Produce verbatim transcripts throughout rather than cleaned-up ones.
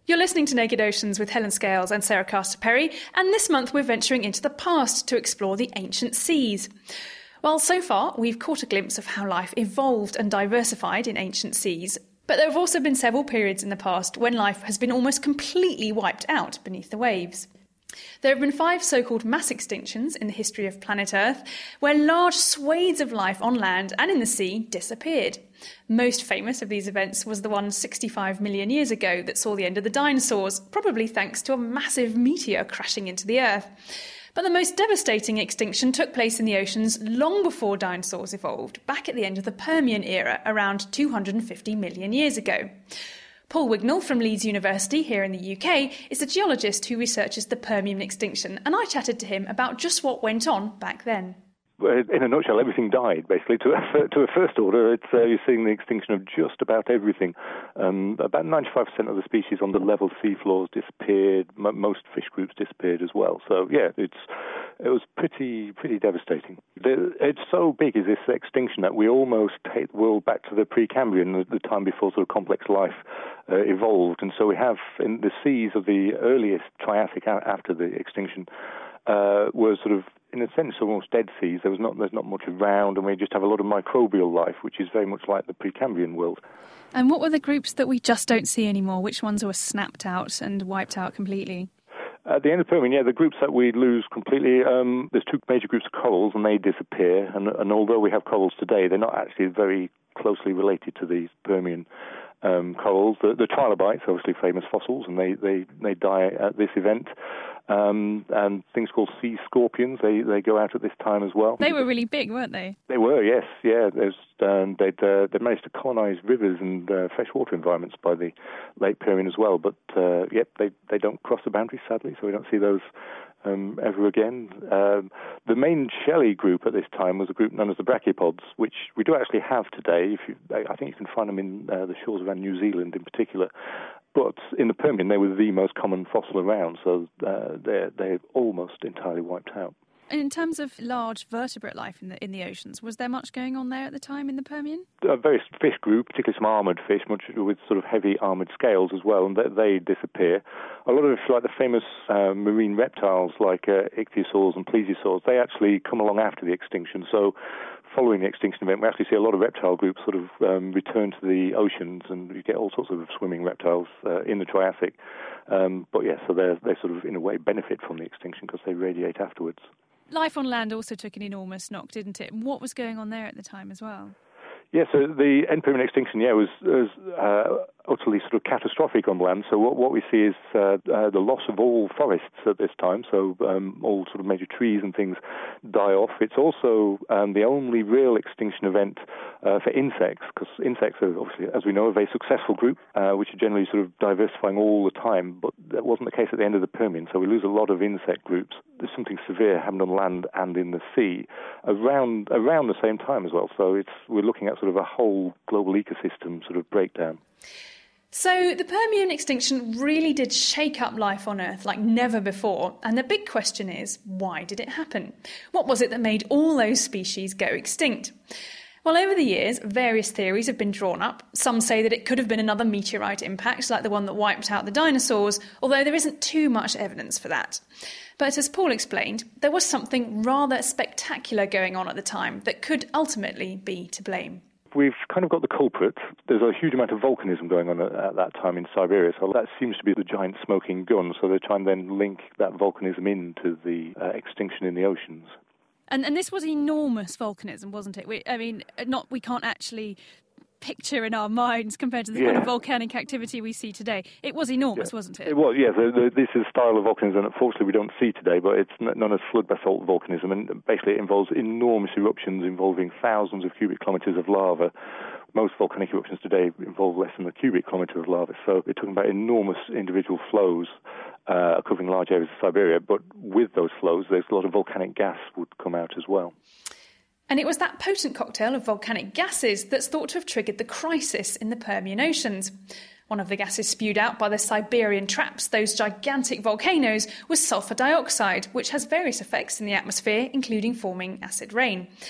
You're listening to Naked Oceans with Helen Scales and Sarah Castor-Perry, and this month we're venturing into the past to explore the ancient seas. Well, so far we've caught a glimpse of how life evolved and diversified in ancient seas, but there have also been several periods in the past when life has been almost completely wiped out beneath the waves. There have been five so-called mass extinctions in the history of planet Earth, where large swathes of life on land and in the sea disappeared. Most famous of these events was the one sixty-five million years ago that saw the end of the dinosaurs, probably thanks to a massive meteor crashing into the Earth. But the most devastating extinction took place in the oceans long before dinosaurs evolved, back at the end of the Permian era, around two hundred fifty million years ago. Paul Wignall from Leeds University here in the U K is a geologist who researches the Permian extinction, and I chatted to him about just what went on back then. In a nutshell, everything died, basically. To a, to a first order, it's, uh, you're seeing the extinction of just about everything. Um, about ninety-five percent of the species on the level seafloors disappeared. M- most fish groups disappeared as well. So, yeah, it's it was pretty pretty devastating. The, it's so big, is this extinction, that we almost take the world back to the Precambrian, the, the time before sort of complex life uh, evolved. And so we have, in the seas of the earliest Triassic after the extinction, uh, were sort of, in a sense, almost dead seas. There was not, there's not much around, and we just have a lot of microbial life, which is very much like the Precambrian world. And what were the groups that we just don't see anymore? Which ones were snapped out and wiped out completely? At the end of the Permian, yeah, the groups that we lose completely, um, there's two major groups of corals, and they disappear. And, and although we have corals today, they're not actually very closely related to these Permian um, corals. The, the trilobites, obviously famous fossils, and they, they, they die at this event. Um, and things called sea scorpions, they, they go out at this time as well. They were really big, weren't they? They were, yes, yeah. There's, um, they'd, uh, they'd managed to colonise rivers and uh, freshwater environments by the late Permian as well. But, uh, yep, they, they don't cross the boundary, sadly, so we don't see those um, ever again. Um, the main shelly group at this time was a group known as the brachiopods, which we do actually have today. If you, I think you can find them in uh, the shores around New Zealand in particular. But in the Permian, they were the most common fossil around, so uh, they're, they're almost entirely wiped out. And in terms of large vertebrate life in the in the oceans, was there much going on there at the time in the Permian? A various fish group, particularly some armoured fish, much with sort of heavy armoured scales as well, and they, they disappear. A lot of, like the famous uh, marine reptiles like uh, ichthyosaurs and plesiosaurs, they actually come along after the extinction. So following the extinction event, we actually see a lot of reptile groups sort of um, return to the oceans, and you get all sorts of swimming reptiles uh, in the Triassic. Um, but yeah, so they they sort of, in a way, benefit from the extinction because they radiate afterwards. Life on land also took an enormous knock, didn't it? And what was going on there at the time as well? Yeah, so the end Permian extinction, yeah, was, was uh, utterly sort of catastrophic on land. So what, what we see is uh, uh, the loss of all forests at this time. So um, all sort of major trees and things die off. It's also um, the only real extinction event uh, for insects, because insects are obviously, as we know, a very successful group, uh, which are generally sort of diversifying all the time. But that wasn't the case at the end of the Permian. So we lose a lot of insect groups. There's something severe happened on land and in the sea around around the same time as well. So it's we're looking at sort of a whole global ecosystem sort of breakdown. So the Permian extinction really did shake up life on Earth like never before. And the big question is, why did it happen? What was it that made all those species go extinct? Well, over the years, various theories have been drawn up. Some say that it could have been another meteorite impact, like the one that wiped out the dinosaurs, although there isn't too much evidence for that. But as Paul explained, there was something rather spectacular going on at the time that could ultimately be to blame. We've kind of got the culprit. There's a huge amount of volcanism going on at, at that time in Siberia, so that seems to be the giant smoking gun. So they're trying to then link that volcanism into the uh, extinction in the oceans. And and this was enormous volcanism, wasn't it? We, I mean, not we can't actually picture in our minds compared to the yeah. kind of volcanic activity we see today. It was enormous, yeah. wasn't it? It was, yeah. The, the, this is a style of volcanism that unfortunately we don't see today, but it's known as flood basalt volcanism, and basically it involves enormous eruptions involving thousands of cubic kilometres of lava. Most volcanic eruptions today involve less than a cubic kilometre of lava, so we're talking about enormous individual flows uh, covering large areas of Siberia, but with those flows there's a lot of volcanic gas would come out as well. And it was that potent cocktail of volcanic gases that's thought to have triggered the crisis in the Permian oceans. One of the gases spewed out by the Siberian traps, those gigantic volcanoes, was sulfur dioxide, which has various effects in the atmosphere, including forming acid rain.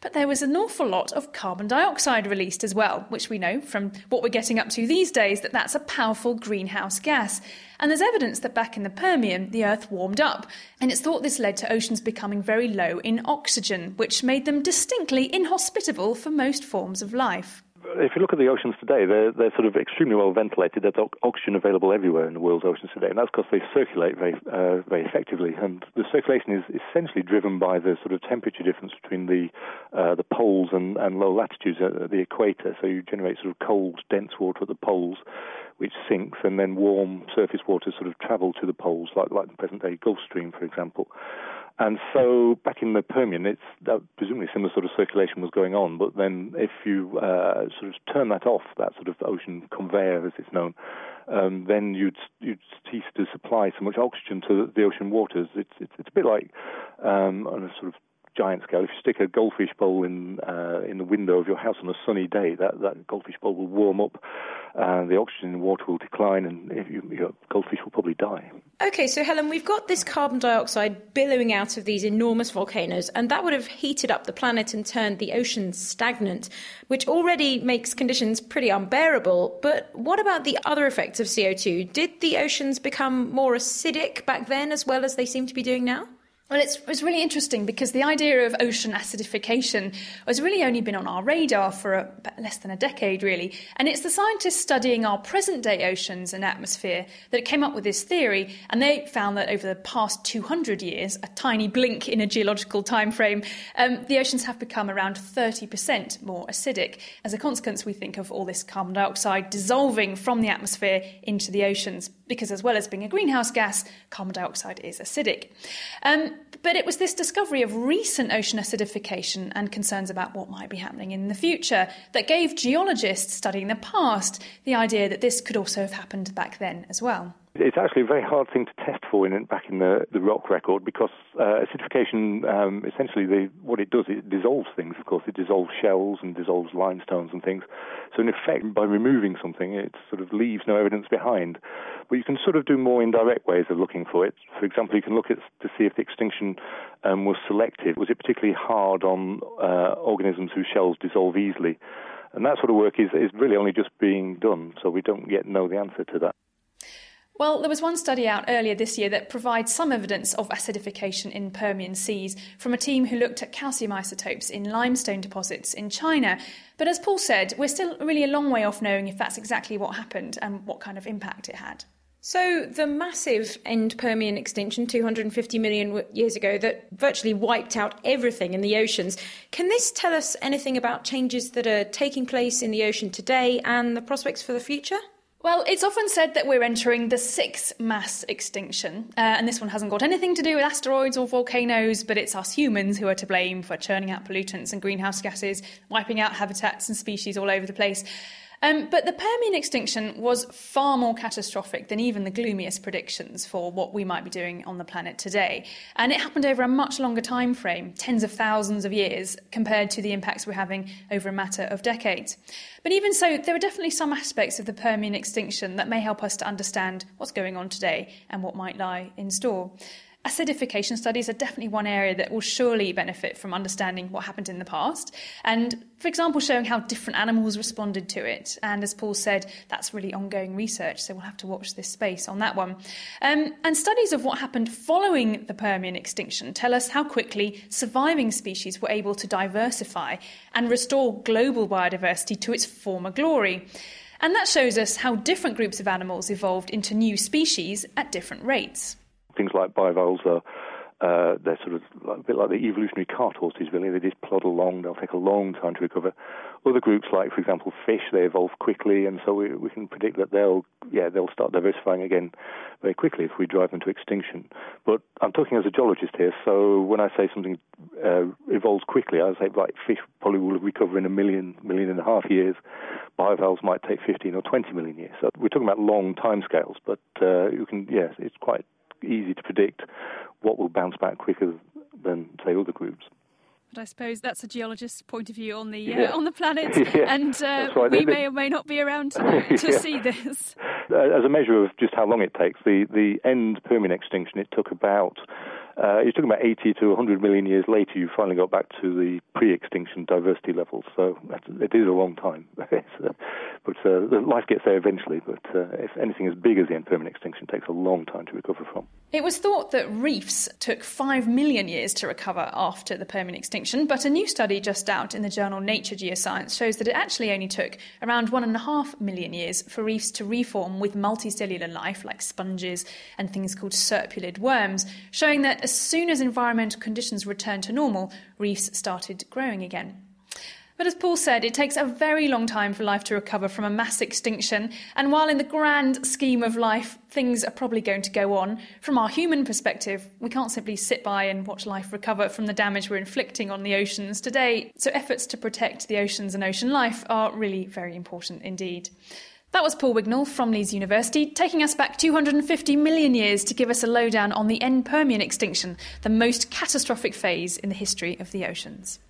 But there was an awful lot of carbon dioxide released as well, which we know from what we're getting up to these days that that's a powerful greenhouse gas. And there's evidence that back in the Permian, the Earth warmed up, and it's thought this led to oceans becoming very low in oxygen, which made them distinctly inhospitable for most forms of life. If you look at the oceans today, they're, they're sort of extremely well ventilated. There's oxygen available everywhere in the world's oceans today, and that's because they circulate very uh, very effectively. And the circulation is essentially driven by the sort of temperature difference between the uh, the poles and, and low latitudes at the equator. So you generate sort of cold, dense water at the poles, which sinks, and then warm surface waters sort of travel to the poles, like, like the present-day Gulf Stream, for example. And so back in the Permian, it's uh, presumably similar sort of circulation was going on. But then if you uh, sort of turn that off, that sort of ocean conveyor, as it's known, um, then you'd you'd cease to supply so much oxygen to the ocean waters. It's it's, it's a bit like um, on a sort of giant scale. If you stick a goldfish bowl in uh, in the window of your house on a sunny day, that, that goldfish bowl will warm up, and the oxygen in the water will decline, and if you, your goldfish will probably die. OK, so Helen, we've got this carbon dioxide billowing out of these enormous volcanoes, and that would have heated up the planet and turned the oceans stagnant, which already makes conditions pretty unbearable. But what about the other effects of C O two? Did the oceans become more acidic back then as well as they seem to be doing now? Well, it's, it's really interesting because the idea of ocean acidification has really only been on our radar for a, less than a decade, really. And it's the scientists studying our present-day oceans and atmosphere that came up with this theory. And they found that over the past two hundred years, a tiny blink in a geological time frame, um, the oceans have become around thirty percent more acidic. As a consequence, we think of all this carbon dioxide dissolving from the atmosphere into the oceans, because as well as being a greenhouse gas, carbon dioxide is acidic. Um, But it was this discovery of recent ocean acidification and concerns about what might be happening in the future that gave geologists studying the past the idea that this could also have happened back then as well. It's actually a very hard thing to test for in back in the, the rock record because uh, acidification, um, essentially the, what it does, it dissolves things, of course. It dissolves shells and dissolves limestones and things. So in effect, by removing something, it sort of leaves no evidence behind. But you can sort of do more indirect ways of looking for it. For example, you can look at to see if the extinction um, was selective. Was it particularly hard on uh, organisms whose shells dissolve easily? And that sort of work is, is really only just being done, so we don't yet know the answer to that. Well, there was one study out earlier this year that provides some evidence of acidification in Permian seas from a team who looked at calcium isotopes in limestone deposits in China. But as Paul said, we're still really a long way off knowing if that's exactly what happened and what kind of impact it had. So the massive end Permian extinction two hundred fifty million years ago that virtually wiped out everything in the oceans, can this tell us anything about changes that are taking place in the ocean today and the prospects for the future? Well, it's often said that we're entering the sixth mass extinction, uh, and this one hasn't got anything to do with asteroids or volcanoes, but it's us humans who are to blame for churning out pollutants and greenhouse gases, wiping out habitats and species all over the place. Um, but the Permian extinction was far more catastrophic than even the gloomiest predictions for what we might be doing on the planet today. And it happened over a much longer time frame, tens of thousands of years, compared to the impacts we're having over a matter of decades. But even so, there are definitely some aspects of the Permian extinction that may help us to understand what's going on today and what might lie in store. Acidification studies are definitely one area that will surely benefit from understanding what happened in the past and, for example, showing how different animals responded to it. And as Paul said, that's really ongoing research, so we'll have to watch this space on that one. Um, and studies of what happened following the Permian extinction tell us how quickly surviving species were able to diversify and restore global biodiversity to its former glory. And that shows us how different groups of animals evolved into new species at different rates. Things like bivalves are uh, they're sort of like, a bit like the evolutionary cart horses, really. They just plod along. They'll take a long time to recover. Other groups, like, for example, fish, they evolve quickly, and so we, we can predict that they'll yeah they'll start diversifying again very quickly if we drive them to extinction. But I'm talking as a geologist here, so when I say something uh, evolves quickly, I say, right, fish probably will recover in a million, million and a half years. Bivalves might take fifteen or twenty million years. So we're talking about long timescales, but uh, you can, yes, it's quite easy to predict what will bounce back quicker than, say, other groups. But I suppose that's a geologist's point of view on the uh, yeah. on the planet, yeah, and uh, right. we they, may or may not be around to, to yeah. see this. As a measure of just how long it takes, the, the end Permian extinction, it took about Uh, you're talking about eighty to one hundred million years later, you finally got back to the pre-extinction diversity levels. So it is a long time. uh, but uh, life gets there eventually. But uh, if anything as big as the end permanent extinction takes a long time to recover from. It was thought that reefs took five million years to recover after the permanent extinction, but a new study just out in the journal Nature Geoscience shows that it actually only took around one and a half million years for reefs to reform with multicellular life like sponges and things called serpulid worms, showing that as soon as environmental conditions returned to normal, reefs started growing again. But as Paul said, it takes a very long time for life to recover from a mass extinction, and while in the grand scheme of life things are probably going to go on, from our human perspective, we can't simply sit by and watch life recover from the damage we're inflicting on the oceans today, so efforts to protect the oceans and ocean life are really very important indeed. That was Paul Wignall from Leeds University, taking us back two hundred fifty million years to give us a lowdown on the end Permian extinction, the most catastrophic phase in the history of the oceans.